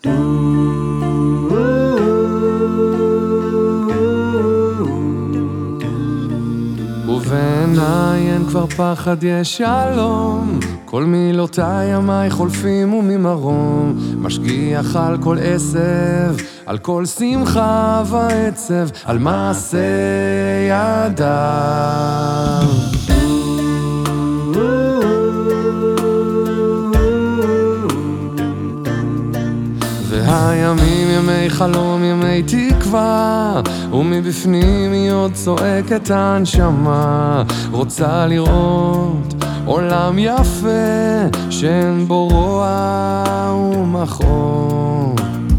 ובעיניי אין כבר פחד, יש שלום. כל מילותיי ימיי חולפים וממרום, משגיח על כל עשב, על כל שמחה ועצב, על מעשה ידיו. והימים ימי חלום, ימי תקווה, ומבפנים היא עוד צועקת הנשמה, רוצה לראות עולם יפה שאין בו רוע ומכאוב.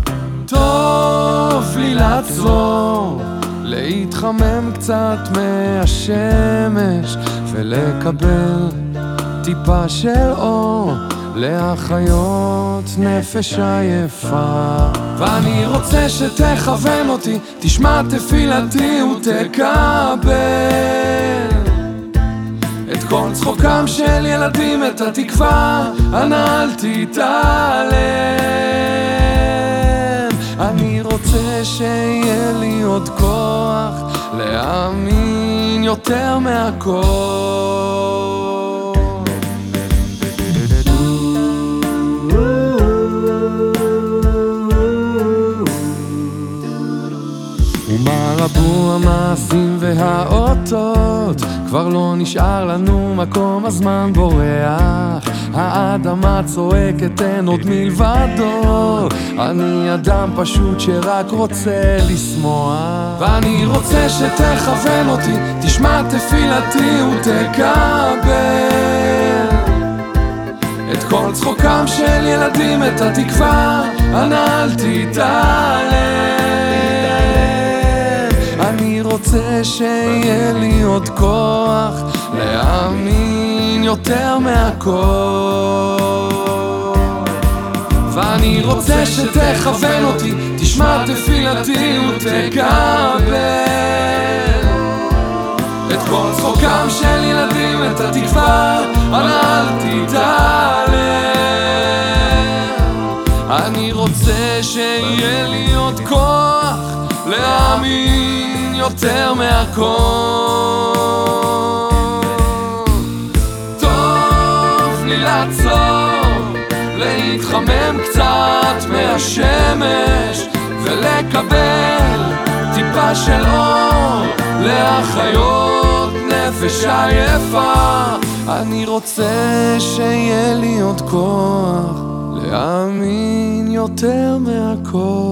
טוב לי לעצור, להתחמם קצת מהשמש ולקבל טיפה של אור, להחיות נפש עייפה. ואני רוצה שתכוון אותי, תשמע תפילתי ותקבל את כל צחוקם של ילדים, את התקווה, אנא אל תתעלם. אני רוצה שיהיה לי עוד כוח להאמין יותר מהכל. ומה רבו המעשים והאותות, כבר לא נשאר לנו מקום, הזמן בורח, האדמה צועקת, אין עוד מלבדו. אני אדם פשוט שרק רוצה לשמוח, ואני רוצה שתכוון אותי, תשמע תפילתי ותקבל את כל צחוקם של ילדים, את התקווה, אנא אל תתעלם. אני רוצה שיהיה לי עוד כוח להאמין יותר מהכל. ואני רוצה שתכוון אותי, תשמע תפילתי ותקבל את כל צחוקם של ילדים, את התקווה, אנא אל תתעלם. אני רוצה שיהיה לי עוד כוח להאמין יותר מהכל. טוב לי לעצור, להתחמם קצת מהשמש ולקבל טיפה של אור, להחיות נפש עייפה. אני רוצה שיהיה לי עוד כוח להאמין יותר מהכל.